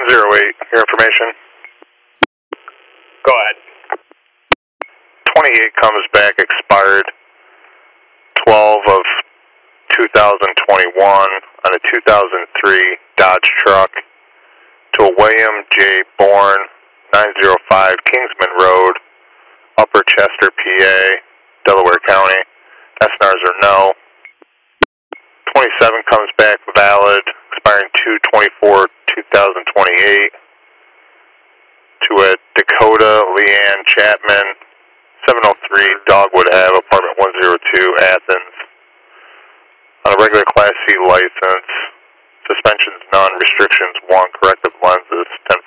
08, your information. Go ahead. 28 comes back expired 12 of 2021 on a 2003 Dodge truck to a William J. Bourne, 905 Kingsman Road, Upper Chester, PA, Delaware County. SNRs are no. 27 comes back valid, expiring 2/24/2028 to a Dakota Leanne Chapman, 703 Dogwood Ave, apartment 102, Athens. On a regular Class C license, suspensions none, restrictions 1, corrective lenses 10